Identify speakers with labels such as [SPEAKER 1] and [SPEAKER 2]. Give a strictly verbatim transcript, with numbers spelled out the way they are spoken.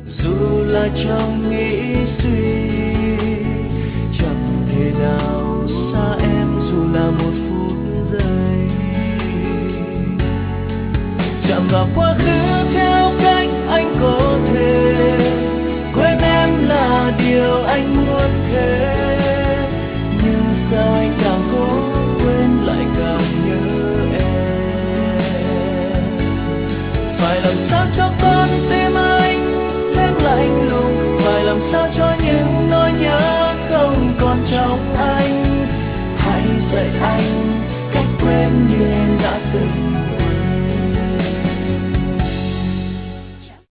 [SPEAKER 1] dù là trong nghĩ suy, chẳng thể nào xa em dù là một phút giây. Chạm vào quá khứ theo cách anh có thể, quên em là điều anh muốn thế, nhưng sao anh càng cố quên lại càng nhớ em. Phải làm sao cho